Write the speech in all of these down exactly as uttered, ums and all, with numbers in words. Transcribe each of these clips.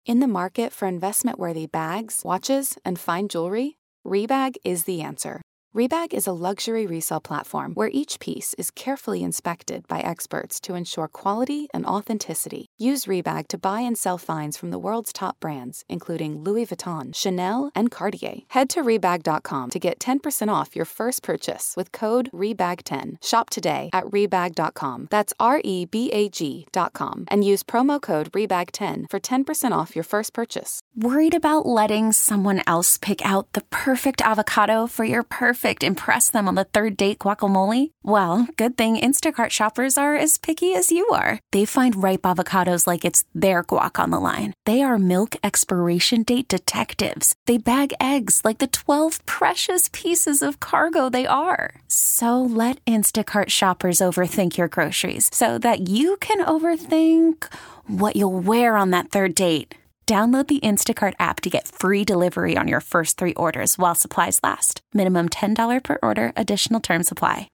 In the market for investment-worthy bags, watches, and fine jewelry, Rebag is the answer. Rebag is a luxury resale platform where each piece is carefully inspected by experts to ensure quality and authenticity. Use Rebag to buy and sell finds from the world's top brands, including Louis Vuitton, Chanel, and Cartier. Head to Rebag dot com to get ten percent off your first purchase with code Rebag ten. Shop today at Rebag dot com. That's R E B A G dot com. And use promo code Rebag ten for ten percent off your first purchase. Worried about letting someone else pick out the perfect avocado for your perfect impress them on the third date guacamole? Well, good thing Instacart shoppers are as picky as you are. They find ripe avocados like it's their guac on the line. They are milk expiration date detectives. They bag eggs like the twelve precious pieces of cargo they are. So let Instacart shoppers overthink your groceries so that you can overthink what you'll wear on that third date. Download the Instacart app to get free delivery on your first three orders while supplies last. Minimum ten dollars per order. Additional terms apply.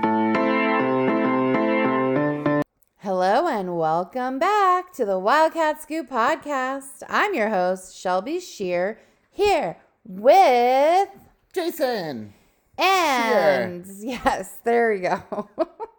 Hello and welcome back to the Wildcat Scoop podcast. I'm your host, Shelby Shear, here with Jason. And Shear. Yes, there we go.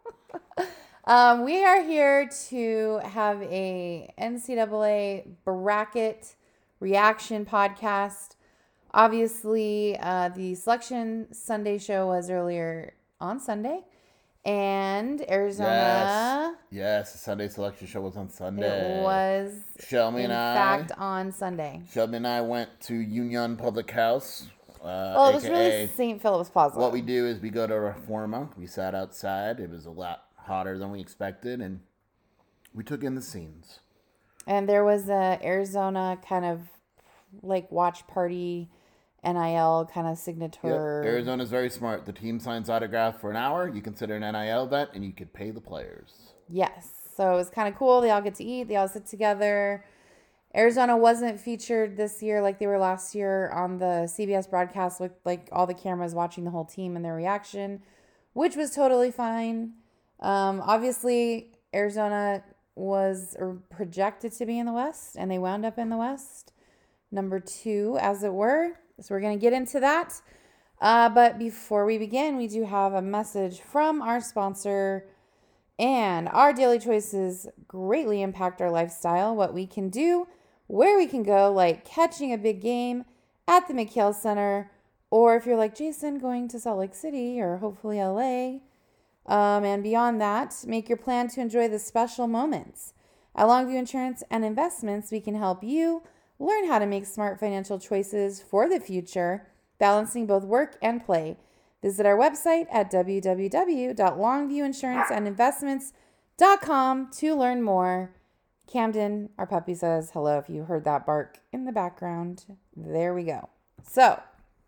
Um, we are here to have a N C double A bracket reaction podcast. Obviously, uh, the Selection Sunday show was earlier on Sunday, and Arizona. Yes, yes the Sunday Selection show was on Sunday. It was, Shelby in and I, fact, on Sunday. Shelby and I went to Union Public House. Uh, well, it was A K A really Saint Philip's Plaza. What we do is we go to Reforma. We sat outside. It was a lot hotter than we expected, and we took in the scenes. And there was a Arizona kind of like watch party, N I L kind of signature. Yep. Arizona's very smart. The team signs autograph for an hour. You consider an N I L event, and you could pay the players. Yes. So it was kind of cool. They all get to eat. They all sit together. Arizona wasn't featured this year like they were last year on the C B S broadcast with like all the cameras watching the whole team and their reaction, which was totally fine. Um, obviously, Arizona was projected to be in the West, and they wound up in the West. Number two, as it were. So we're going to get into that. Uh, but before we begin, we do have a message from our sponsor. And our daily choices greatly impact our lifestyle, what we can do, where we can go, like catching a big game at the McHale Center, or if you're like Jason, going to Salt Lake City or hopefully L A. Um, and beyond that, make your plan to enjoy the special moments. At Longview Insurance and Investments, we can help you learn how to make smart financial choices for the future, balancing both work and play. Visit our website at w w w dot longview insurance and investments dot com to learn more. Camden, our puppy, says hello if you heard that bark in the background. There we go. So,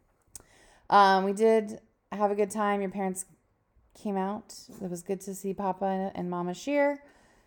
um, we did have a good time. Your parents came out. It was good to see Papa and Mama Shear.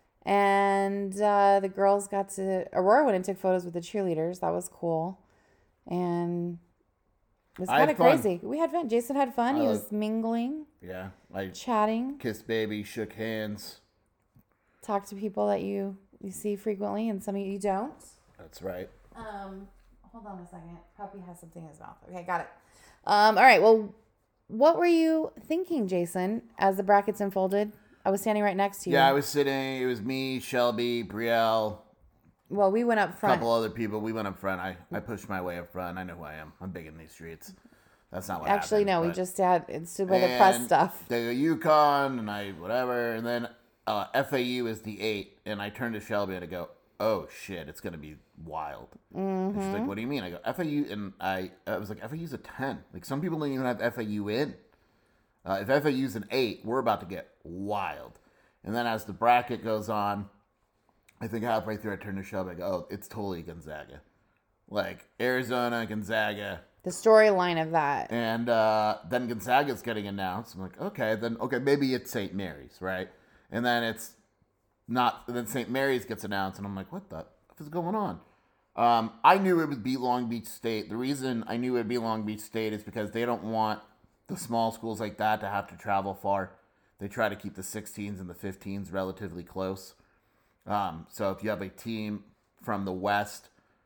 And uh, the girls got to... Aurora went and took photos with the cheerleaders. That was cool. And it was kind of crazy. We had fun. Jason had fun. I he was like, mingling. Yeah. Like chatting. Kissed baby, shook hands. Talked to people that you, you see frequently and some of you don't. That's right. Um, hold on a second. Puppy has something in his mouth. Okay, got it. Um, all right, well... What were you thinking, Jason, as the brackets unfolded? I was standing right next to you. Yeah, I was sitting. It was me, Shelby, Brielle. Well, we went up front. A couple other people. We went up front. I, I pushed my way up front. I know who I am. I'm big in these streets. That's not what Actually, happened. no. We just had, it stood by the press stuff. The UConn, and I, whatever. And then uh, F A U is the eight. And I turned to Shelby and I go, oh, shit, it's going to be wild. Mm-hmm. And she's like, what do you mean? I go, F A U, and I, I was like, F A U's a ten. Like, some people don't even have F A U in. Uh, if F A U's an eight, we're about to get wild. And then as the bracket goes on, I think halfway through I turn to Shelby, I go, oh, it's totally Gonzaga. Like, Arizona, Gonzaga. The storyline of that. And uh, then Gonzaga's getting announced. I'm like, okay, then, okay, maybe it's Saint Mary's, right? And then it's not, then Saint Mary's gets announced, and I'm like, what the f is going on? Um, I knew it would be Long Beach State. The reason I knew it would be Long Beach State is because they don't want the small schools like that to have to travel far. They try to keep the sixteens and the fifteens relatively close. Um, so if you have a team from the West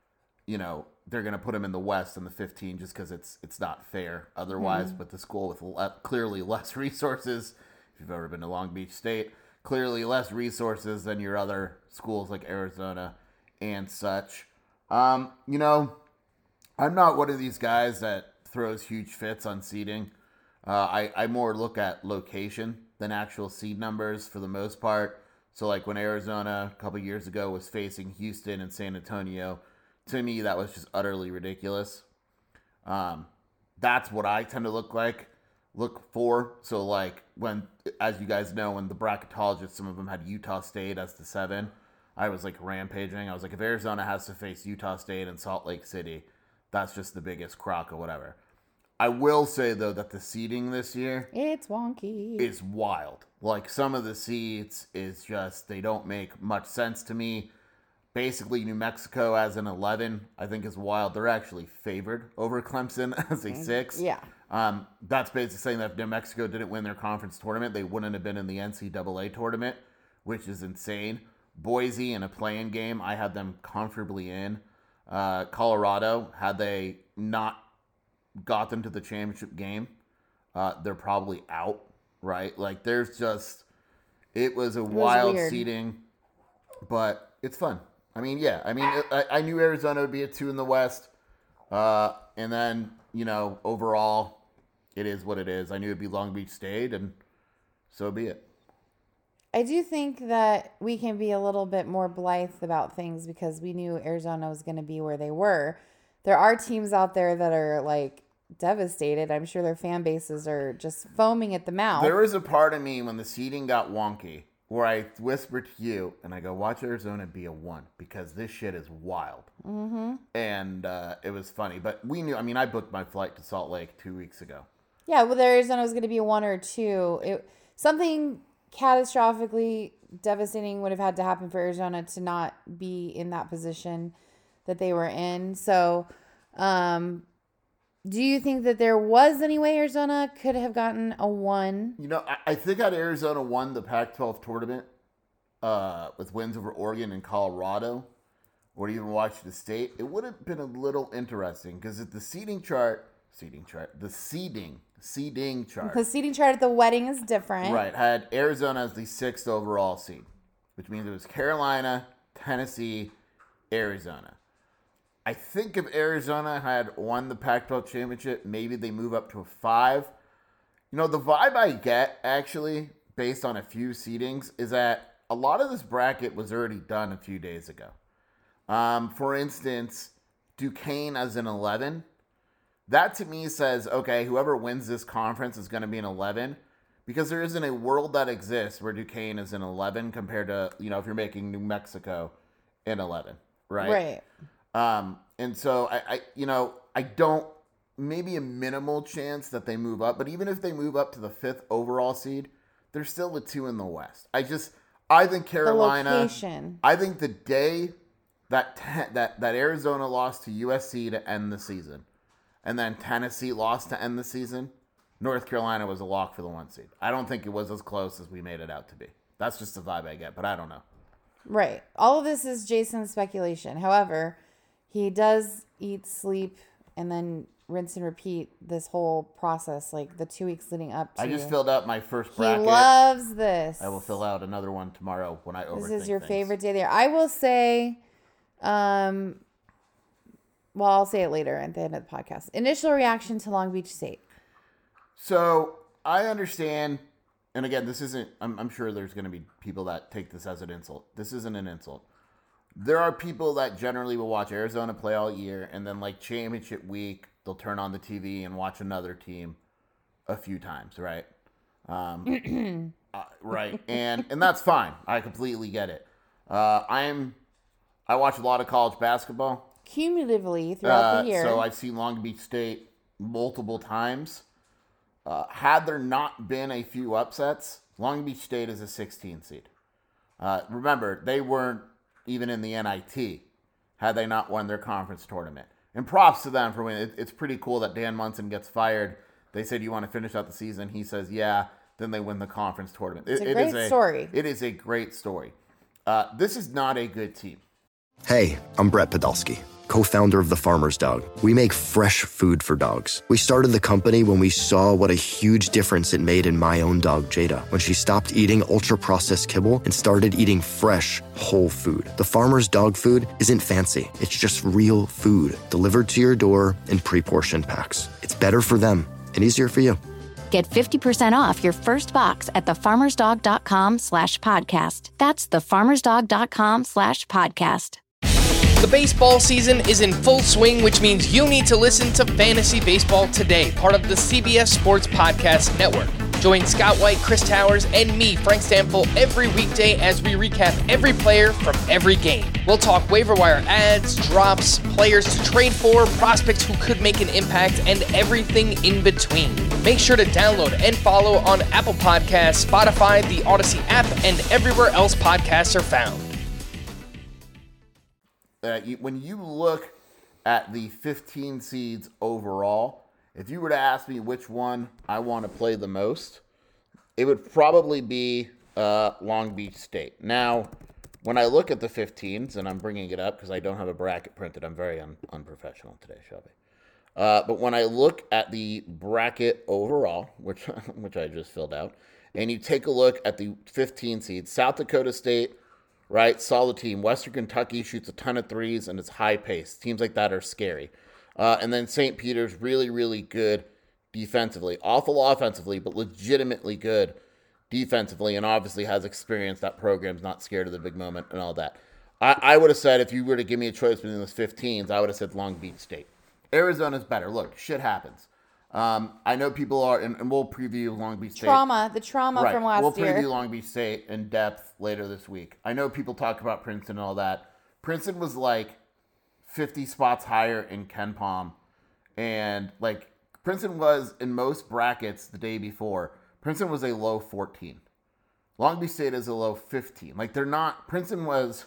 you know, they're going to put them in the West in the fifteen just because it's it's not fair otherwise. Mm-hmm. But the school with le- clearly less resources, if you've ever been to Long Beach State, clearly less resources than your other schools like Arizona and such. Um, you know, I'm not one of these guys that throws huge fits on seeding. Uh, I, I more look at location than actual seed numbers for the most part. So like when Arizona a couple years ago was facing Houston and San Antonio, to me that was just utterly ridiculous. Um, that's what I tend to look like, look for. So like when, as you guys know, when the bracketologists, some of them had Utah State as the seven, I was like rampaging. I was like, if Arizona has to face Utah State and Salt Lake City, that's just the biggest crock or whatever. I will say, though, that the seeding this year... It's wonky. ...is wild. Like, some of the seeds is just... They don't make much sense to me. Basically, New Mexico as an eleven, I think is wild. They're actually favored over Clemson as a six. Yeah. Um, that's basically saying that if New Mexico didn't win their conference tournament, they wouldn't have been in the N C double A tournament, which is insane. Boise in a play-in game, I had them comfortably in. Uh, Colorado, had they not got them to the championship game, uh, they're probably out, right? Like, there's just, it was a it was wild weird. seeding, but it's fun. I mean, yeah, I mean, I, I knew Arizona would be a two in the West, uh, and then, you know, overall, it is what it is. I knew it'd be Long Beach State, and so be it. I do think that we can be a little bit more blithe about things because we knew Arizona was going to be where they were. There are teams out there that are, like, devastated. I'm sure their fan bases are just foaming at the mouth. There was a part of me when the seeding got wonky where I whispered to you and I go, watch Arizona be a one because this shit is wild. Mm-hmm. And uh, it was funny. But we knew, I mean, I booked my flight to Salt Lake two weeks ago. Yeah, well, Arizona was going to be a one or a two. It, something catastrophically devastating would have had to happen for Arizona to not be in that position that they were in. So, um, do you think that there was any way Arizona could have gotten a one? You know, I, I think had Arizona won the Pac twelve tournament uh, with wins over Oregon and Colorado, or even Washington State, it would have been a little interesting because at the seeding chart, seeding chart, the seeding, seeding chart. The seeding chart at the wedding is different. Right, had Arizona as the sixth overall seed, which means it was Carolina, Tennessee, Arizona. I think if Arizona had won the Pac twelve championship, maybe they move up to a five. You know, the vibe I get, actually, based on a few seedings, is that a lot of this bracket was already done a few days ago. Um, for instance, Duquesne as an eleven. That to me says, okay, whoever wins this conference is going to be an eleven. Because there isn't a world that exists where Duquesne is an eleven compared to, you know, if you're making New Mexico an eleven, right? Right. Um, and so I, I, you know, I don't, maybe a minimal chance that they move up, but even if they move up to the fifth overall seed, they're still the two in the West. I just, I think Carolina, the location. I think the day that, te- that, that Arizona lost to U S C to end the season, and then Tennessee lost to end the season, North Carolina was a lock for the one seed. I don't think it was as close as we made it out to be. That's just the vibe I get, but I don't know. Right. All of this is Jason's speculation. However, he does eat, sleep, and then rinse and repeat this whole process, like the two weeks leading up to. I just filled out my first bracket. He loves this. I will fill out another one tomorrow when I overthink This is your things. favorite day there. I will say, um, well, I'll say it later at the end of the podcast. Initial reaction to Long Beach State. So I understand, and again, this isn't, I'm, I'm sure there's going to be people that take this as an insult. This isn't an insult. There are people that generally will watch Arizona play all year, and then like championship week, they'll turn on the T V and watch another team a few times, right? Um, uh, right, and and that's fine. I completely get it. Uh, I'm, I watch a lot of college basketball. Cumulatively throughout uh, the year. So I've seen Long Beach State multiple times. Uh, had there not been a few upsets, Long Beach State is a sixteen seed. Uh, remember, they weren't even in the N I T had they not won their conference tournament. And props to them for winning. It, it's pretty cool that Dan Munson gets fired. They said, you want to finish out the season? He says, yeah. Then they win the conference tournament. It's it, a great it is a, story. It is a great story. Uh, this is not a good team. Hey, I'm Brett Podolsky. co-founder of The Farmer's Dog. We make fresh food for dogs. We started the company when we saw what a huge difference it made in my own dog, Jada, when she stopped eating ultra-processed kibble and started eating fresh, whole food. The Farmer's Dog food isn't fancy. It's just real food delivered to your door in pre-portioned packs. It's better for them and easier for you. Get fifty percent off your first box at thefarmersdog.com slash podcast. That's thefarmersdog.com slash podcast. The baseball season is in full swing, which means you need to listen to Fantasy Baseball Today, part of the C B S Sports Podcast Network. Join Scott White, Chris Towers, and me, Frank Stample, every weekday as we recap every player from every game. We'll talk waiver wire ads, drops, players to trade for, prospects who could make an impact, and everything in between. Make sure to download and follow on Apple Podcasts, Spotify, the Odyssey app, and everywhere else podcasts are found. Uh, you, when you look at the fifteen seeds overall, if you were to ask me which one I want to play the most, it would probably be uh, Long Beach State. Now, when I look at the fifteens, and I'm bringing it up because I don't have a bracket printed, I'm very un- unprofessional today, Shelby. Uh, but when I look at the bracket overall, which which I just filled out, and you take a look at the fifteen seeds, South Dakota State, right, solid team. Western Kentucky shoots a ton of threes, and it's high-paced. Teams like that are scary. Uh, and then Saint Peter's really, really good defensively. Awful offensively, but legitimately good defensively, and obviously has experience. That program's not scared of the big moment and all that. I, I would have said, if you were to give me a choice between those fifteens, I would have said Long Beach State. Arizona's better. Look, shit happens. Um, I know people are, and, and we'll preview Long Beach State. Trauma, the trauma right. from last we'll year. We'll preview Long Beach State in depth later this week. I know people talk about Princeton and all that. Princeton was like fifty spots higher in KenPom, and like Princeton was in most brackets the day before. Princeton was a low fourteen. Long Beach State is a low fifteen. Like they're not. Princeton was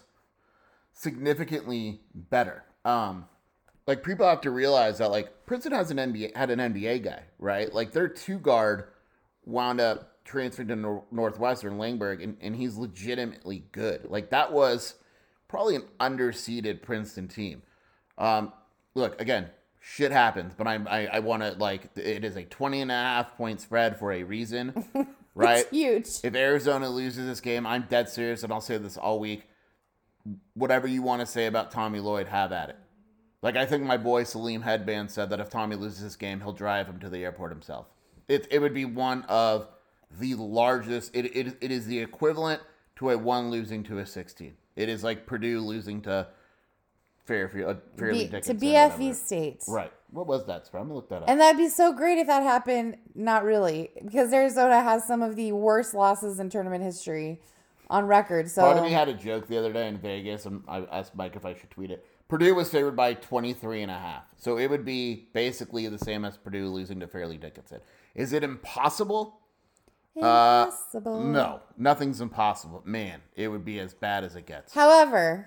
significantly better. Um, like people have to realize that like Princeton has an N B A had an N B A guy, right? Like their two guard wound up transferring to Nor- Northwestern Langberg, and, and he's legitimately good. Like that was probably an underseeded Princeton team. Um, look, again, shit happens, but I'm, I I want to, like, it is a twenty and a half point spread for a reason, right? It's huge. If Arizona loses this game, I'm dead serious, and I'll say this all week. Whatever you want to say about Tommy Lloyd, have at it. Like, I think my boy Salim Headband said that if Tommy loses this game, he'll drive him to the airport himself. It it would be one of the largest, it it, it is the equivalent to a one losing to a sixteen. It is like Purdue losing to Fairfield, uh, Fairleigh B- Dickinson. to B F E State. Right. What was that spread? I'm going to look that up. And that'd be so great if that happened. Not really. Because Arizona has some of the worst losses in tournament history on record. So Part of me had a joke the other day in Vegas, and I asked Mike if I should tweet it. Purdue was favored by twenty-three and a half. So it would be basically the same as Purdue losing to Fairleigh Dickinson. Is it impossible? Impossible. Uh, no, nothing's impossible. Man, it would be as bad as it gets. However,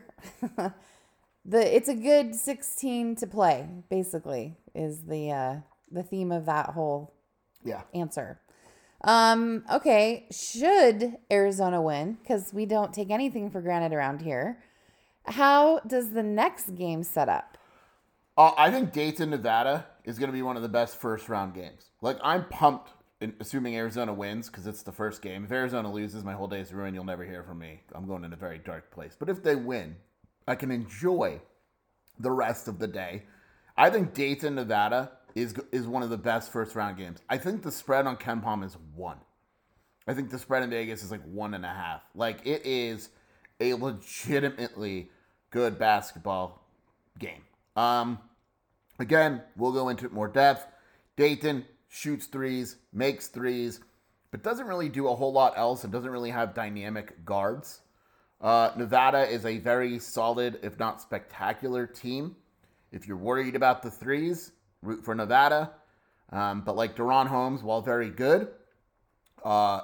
the it's a good sixteen to play, basically, is the uh, the theme of that whole Yeah. answer. Um, okay, should Arizona win, because we don't take anything for granted around here, how does the next game set up? Uh, I think Dayton, Nevada is going to be one of the best first round games. Like, I'm pumped, in, assuming Arizona wins, because it's the first game. If Arizona loses, my whole day's ruined. You'll never hear from me. I'm going in a very dark place. But if they win, I can enjoy the rest of the day. I think Dayton, Nevada is is one of the best first round games. I think the spread on KenPom is one. I think the spread in Vegas is like one and a half. Like, it is a legitimately good basketball game. Um, again, we'll go into it more depth. Dayton shoots threes, makes threes, but doesn't really do a whole lot else and doesn't really have dynamic guards. Uh, Nevada is a very solid, if not spectacular team. If you're worried about the threes, root for Nevada. Um, but like Deron Holmes, while very good, uh,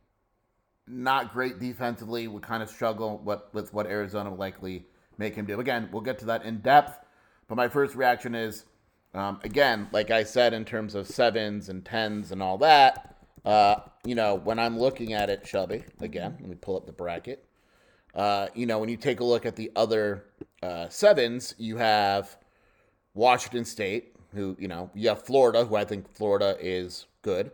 not great defensively, would kind of struggle what, with what Arizona would likely make him do. Again, we'll get to that in depth. But my first reaction is, um, again, like I said, in terms of sevens and tens and all that, uh, you know, when I'm looking at it, Shelby, again, let me pull up the bracket. Uh, you know, when you take a look at the other uh, sevens, you have Washington State, who, you know, you have Florida, who I think Florida is good.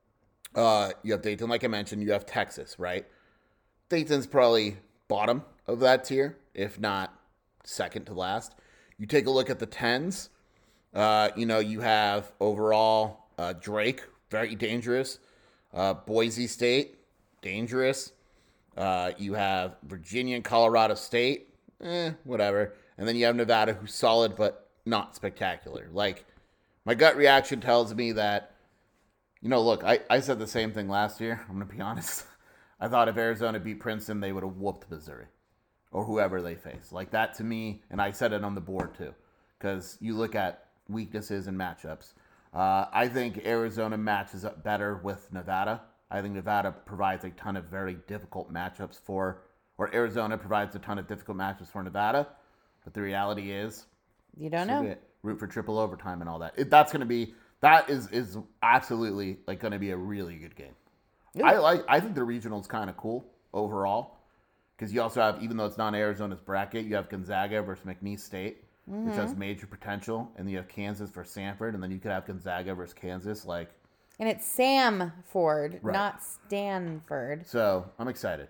Uh, you have Dayton, like I mentioned. You have Texas, right? Dayton's probably bottom of that tier, if not second to last. You take a look at the tens. Uh, you know, you have overall uh, Drake, very dangerous. Uh, Boise State, dangerous. Uh, you have Virginia and Colorado State, eh, whatever. And then you have Nevada, who's solid but not spectacular. Like, my gut reaction tells me that, you know, look, I, I said the same thing last year. I'm going to be honest. I thought if Arizona beat Princeton, they would have whooped Missouri or whoever they face. Like, that to me, and I said it on the board too, because you look at weaknesses and matchups. Uh, I think Arizona matches up better with Nevada. I think Nevada provides a ton of very difficult matchups for, or Arizona provides a ton of difficult matchups for Nevada. But the reality is, you don't know. It. Root for triple overtime and all that. It, that's going to be, that is is absolutely like going to be a really good game. Ooh. I like. I think the regional is kind of cool overall because you also have, even though it's not Arizona's bracket, you have Gonzaga versus McNeese State, mm-hmm. which has major potential, and then you have Kansas versus Sanford, and then you could have Gonzaga versus Kansas, like. And it's Samford, right. not Stanford. So I'm excited.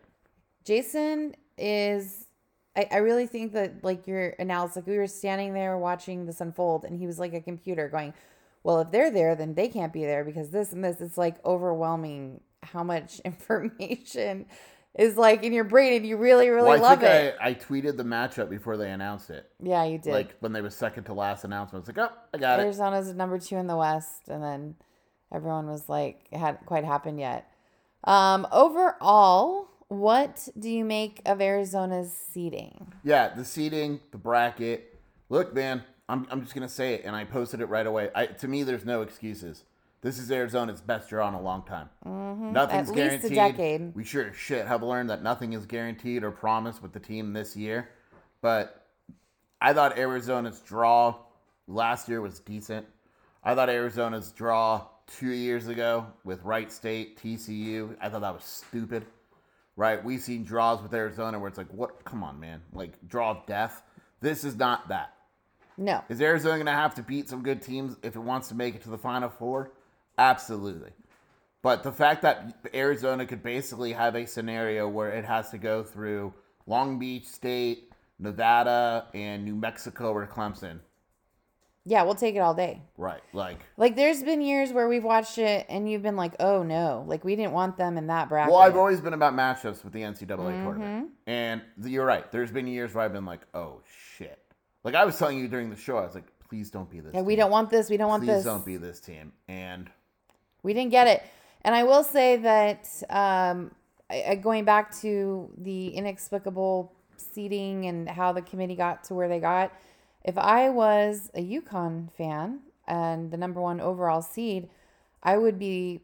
Jason is. I, I really think that, like, your analysis, like, we were standing there watching this unfold, and he was like a computer going, well, if they're there, then they can't be there because this and this. It's, like, overwhelming how much information is, like, in your brain, and you really, really well, I love think it. I, I tweeted the matchup before they announced it. Yeah, you did. Like, when they were second to last announcement. I was like, oh, I got Arizona's it. Arizona's number two in the West, and then everyone was like, it hadn't quite happened yet. Um, overall, what do you make of Arizona's seeding? Yeah, the seeding, the bracket. Look, man, I'm I'm just gonna say it, and I posted it right away. I, to me, there's no excuses. This is Arizona's best draw in a long time. Mm-hmm. Nothing's At guaranteed. least a decade. We sure as shit have learned that nothing is guaranteed or promised with the team this year. But I thought Arizona's draw last year was decent. I thought Arizona's draw two years ago with Wright State, T C U, I thought that was stupid. Right? We've seen draws with Arizona where it's like, what? Come on, man. Like, draw of death. This is not that. No. Is Arizona going to have to beat some good teams if it wants to make it to the Final Four? Absolutely. But the fact that Arizona could basically have a scenario where it has to go through Long Beach State, Nevada, and New Mexico or Clemson. Yeah, we'll take it all day. Right. Like, like there's been years where we've watched it and you've been like, oh no, like we didn't want them in that bracket. Well, I've always been about matchups with the N C double A mm-hmm. tournament. And you're right. There's been years where I've been like, oh shit. Like I was telling you during the show, I was like, please don't be this yeah, team. We don't want this. We don't want please this. Please don't be this team. And we didn't get it. And I will say that um, I, going back to the inexplicable seeding and how the committee got to where they got, if I was a UConn fan and the number one overall seed, I would be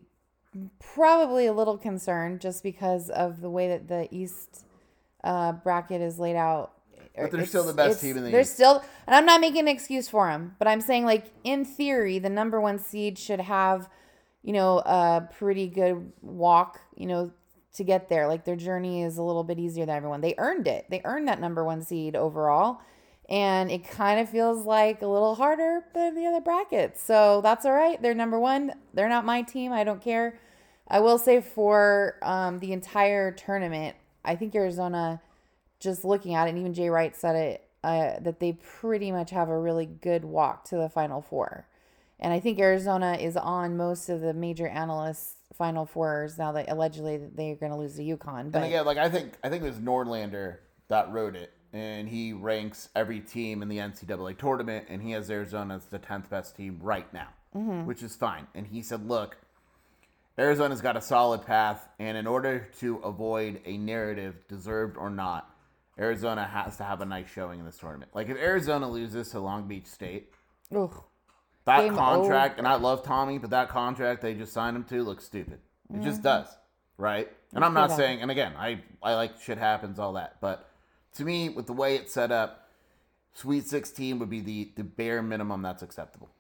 probably a little concerned just because of the way that the East uh, bracket is laid out. But they're it's, still the best team in the they're East. Still, and I'm not making an excuse for them, but I'm saying, like, in theory, the number one seed should have, you know, a pretty good walk, you know, to get there. Like, their journey is a little bit easier than everyone. They earned it. They earned that number one seed overall. And it kind of feels like a little harder than the other brackets. So that's all right. They're number one. They're not my team. I don't care. I will say for um, the entire tournament, I think Arizona, just looking at it, and even Jay Wright said it, uh, that they pretty much have a really good walk to the Final Four. And I think Arizona is on most of the major analysts' Final Fours now that allegedly they're going to lose to UConn. But and again, like I think I think it was Nordlander that wrote it. And he ranks every team in the N C double A tournament, and he has Arizona as the tenth best team right now, mm-hmm. which is fine. And he said, look, Arizona's got a solid path, and in order to avoid a narrative, deserved or not, Arizona has to have a nice showing in this tournament. Like, if Arizona loses to Long Beach State, Ugh. that Game contract, over. And I love Tommy, but that contract they just signed him to looks stupid. It mm-hmm. just does, right? And I'm not saying, and again, I, I like shit happens, all that, but to me, with the way it's set up, Sweet sixteen would be the, the bare minimum that's acceptable.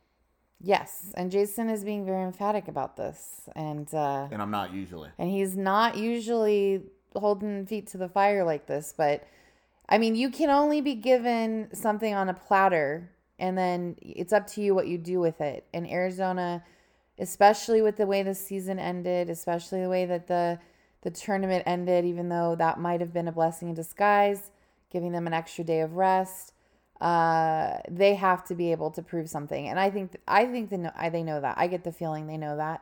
Yes, and Jason is being very emphatic about this. And uh, and I'm not usually. And he's not usually holding feet to the fire like this. But, I mean, you can only be given something on a platter and then it's up to you what you do with it. And Arizona, especially with the way the season ended, especially the way that the the tournament ended, even though that might have been a blessing in disguise, giving them an extra day of rest, uh, they have to be able to prove something. And I think I think they know, they know that. I get the feeling they know that.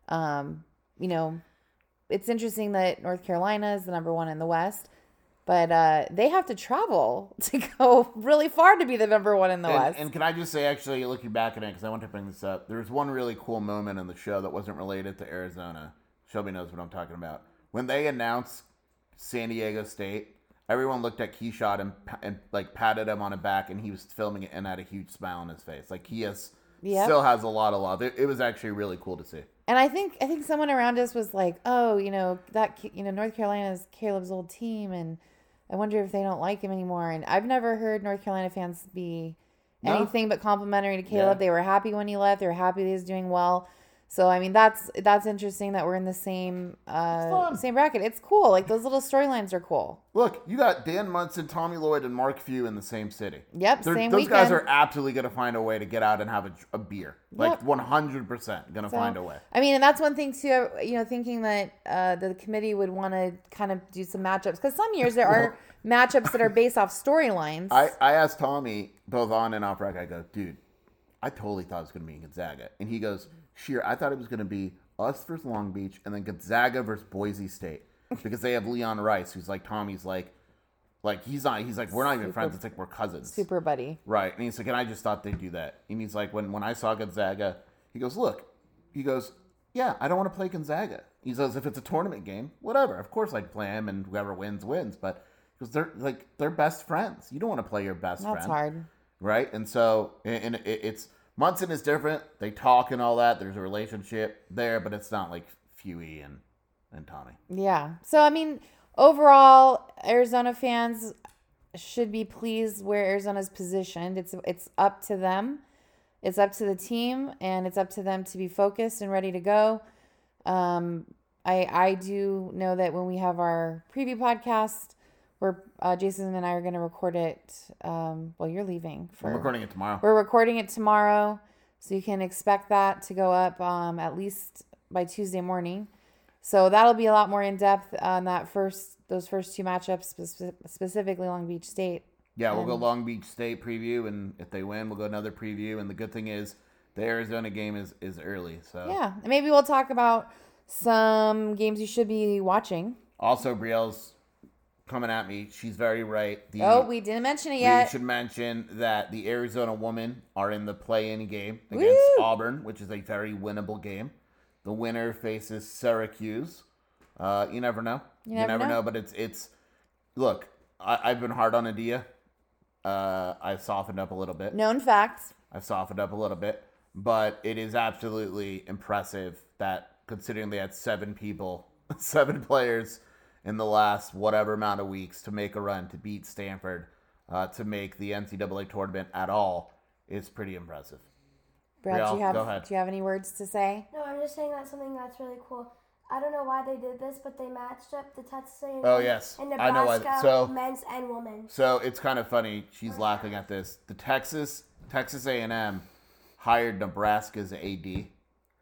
Um, you know, it's interesting that North Carolina is the number one in the West. But uh, they have to travel to go really far to be the number one in the and, West. And can I just say, actually, looking back at it, because I want to bring this up, there was one really cool moment in the show that wasn't related to Arizona. Shelby knows what I'm talking about. When they announced San Diego State, everyone looked at Keyshawn and, and like patted him on the back, and he was filming it and had a huge smile on his face. Like he has, yep. still has a lot of love. It, it was actually really cool to see. And I think I think someone around us was like, oh, you know that you know North Carolina is Caleb's old team, and I wonder if they don't like him anymore. And I've never heard North Carolina fans be no. anything but complimentary to Caleb. Yeah. They were happy when he left. They were happy that he was doing well. So, I mean, that's that's interesting that we're in the same uh, same bracket. It's cool. Like, those little storylines are cool. Look, you got Dan Munson, Tommy Lloyd, and Mark Few in the same city. Yep, They're, same those weekend. Those guys are absolutely going to find a way to get out and have a, a beer. Like, yep. one hundred percent going to so, find a way. I mean, and that's one thing, too, you know, thinking that uh, the committee would want to kind of do some matchups. Because some years there are matchups that are based off storylines. I, I asked Tommy, both on and off rec, I go, dude, I totally thought it was going to be Gonzaga. And he goes, Sheer, I thought it was going to be us versus Long Beach, and then Gonzaga versus Boise State, because they have Leon Rice, who's like Tommy's like, like he's not, he's like we're not even super, friends. It's like we're cousins, super buddy, right? And he's like, and I just thought they'd do that. And he's like, when when I saw Gonzaga, he goes, look, he goes, yeah, I don't want to play Gonzaga. He says, if it's a tournament game, whatever, of course I'd play him, and whoever wins wins. But because they're like they're best friends, you don't want to play your best That's friend. That's hard, right? And so, and it, it's. Munson is different. They talk and all that. There's a relationship there, but it's not like Fewy and, and Tommy. Yeah. So, I mean, overall, Arizona fans should be pleased where Arizona's positioned. It's it's up to them. It's up to the team, and it's up to them to be focused and ready to go. Um, I I do know that when we have our preview podcast, We're uh, Jason and I are going to record it. Um, well, you're leaving. For, I'm recording it tomorrow. We're recording it tomorrow, so you can expect that to go up um, at least by Tuesday morning. So that'll be a lot more in depth on that first, those first two matchups, spe- specifically Long Beach State. Yeah, we'll and, go Long Beach State preview, and if they win, we'll go another preview. And the good thing is, the Arizona game is is early. So yeah, and maybe we'll talk about some games you should be watching. Also, Brielle's coming at me. She's very right. The, oh, we didn't mention it yet. We should mention that the Arizona women are in the play-in game against Woo! Auburn, which is a very winnable game. The winner faces Syracuse. Uh, you never know. You, you never, never know. know. But it's it's. Look, I, I've been hard on Adia. Uh, I've softened up a little bit. Known facts. I've softened up a little bit, but it is absolutely impressive that considering they had seven people, seven players in the last whatever amount of weeks to make a run to beat Stanford, uh, to make the N C double A tournament at all, is pretty impressive. Brad, Brielle, do you have go ahead. do you have any words to say? No, I'm just saying that's something that's really cool. I don't know why they did this, but they matched up the Texas A and M oh, yes. and Nebraska, I know why. So, men's and women's. So it's kind of funny. She's laughing at this. The Texas Texas A and M hired Nebraska's A D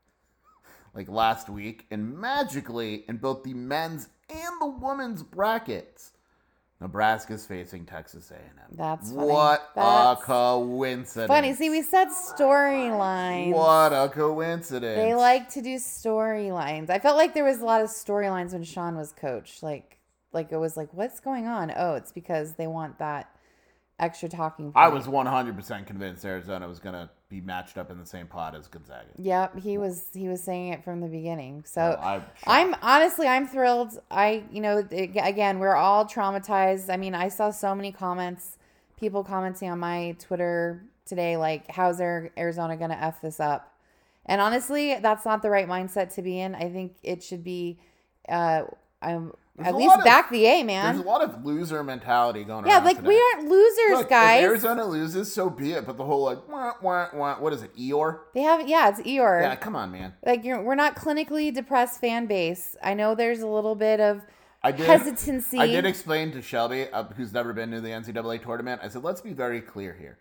like last week, and magically in both the men's and the women's brackets, Nebraska's facing Texas A and M. That's funny. What That's a coincidence. Funny. See, we said storylines. What a coincidence. They like to do storylines. I felt like there was a lot of storylines when Sean was coach. Like, like it was like, what's going on? Oh, it's because they want that extra talking point. I was one hundred percent convinced Arizona was going to be matched up in the same pot as Gonzaga. Yep, he was he was saying it from the beginning. So oh, I'm, I'm honestly I'm thrilled. I you know it, again we're all traumatized. I mean I saw so many comments, people commenting on my Twitter today like how's Arizona gonna F this up? And honestly that's not the right mindset to be in. I think it should be uh I'm. There's At least back of, the A, man. There's a lot of loser mentality going yeah, around. Yeah, like today. we aren't losers, Look, guys. If Arizona loses, so be it. But the whole like, wah, wah, wah, what is it, Eeyore? They have, yeah, it's Eeyore. Yeah, come on, man. Like you're, we're not clinically depressed fan base. I know there's a little bit of I did, hesitancy. I did explain to Shelby, uh, who's never been to the N C double A tournament. I said, let's be very clear here.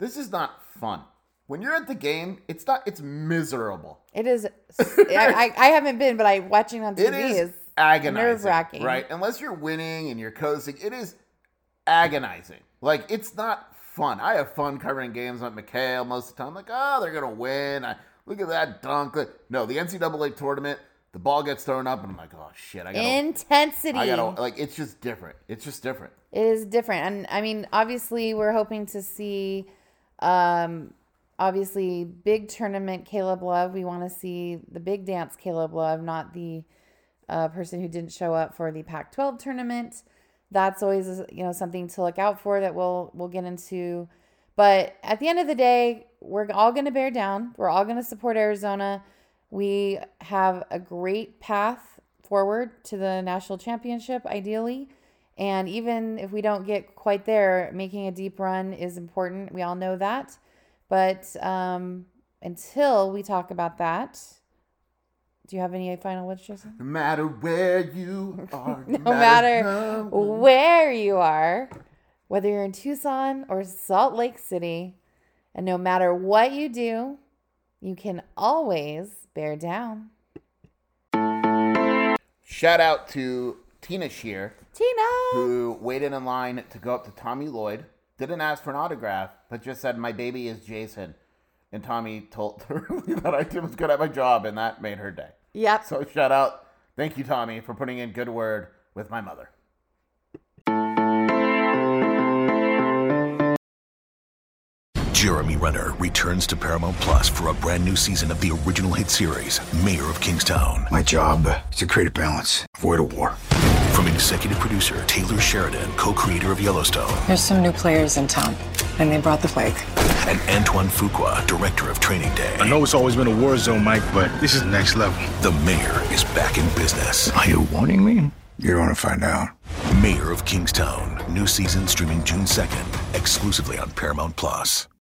This is not fun. When you're at the game, it's not. It's miserable. It is. I, I haven't been, but I watching on T V it is, is agonizing, nerve-wracking. Right? Unless you're winning and you're coasting, it is agonizing. Like, it's not fun. I have fun covering games like McHale most of the time. Like, oh, they're gonna win. I, look at that dunk. No, the N C double A tournament, the ball gets thrown up, and I'm like, oh shit, I gotta intensity. I gotta like. It's just different. It's just different. It is different, and I mean, obviously, we're hoping to see. Um, Obviously, big tournament Caleb Love. We want to see the big dance Caleb Love, not the uh, person who didn't show up for the Pac twelve tournament. That's always, you know, something to look out for that we'll we'll get into. But at the end of the day, we're all going to bear down. We're all going to support Arizona. We have a great path forward to the national championship, ideally. And even if we don't get quite there, making a deep run is important. We all know that. But um, until we talk about that, do you have any final words, Jason? No matter where you are, no, no matter, matter where you are, whether you're in Tucson or Salt Lake City, and no matter what you do, you can always bear down. Shout out to Tina Shear. Tina! Who waited in line to go up to Tommy Lloyd. Didn't ask for an autograph, but just said, my baby is Jason. And Tommy told her that I was good at my job, and that made her day. Yep. So shout out. Thank you, Tommy, for putting in good word with my mother. Jeremy Renner returns to Paramount Plus for a brand new season of the original hit series, Mayor of Kingstown. My job is to create a balance, avoid a war. From executive producer Taylor Sheridan, co-creator of Yellowstone. There's some new players in town, and they brought the plague. And Antoine Fuqua, director of Training Day. I know it's always been a war zone, Mike, but this is next level. The Mayor is back in business. Are you warning me? You're going to find out. Mayor of Kingstown. New season streaming June second, exclusively on Paramount Plus.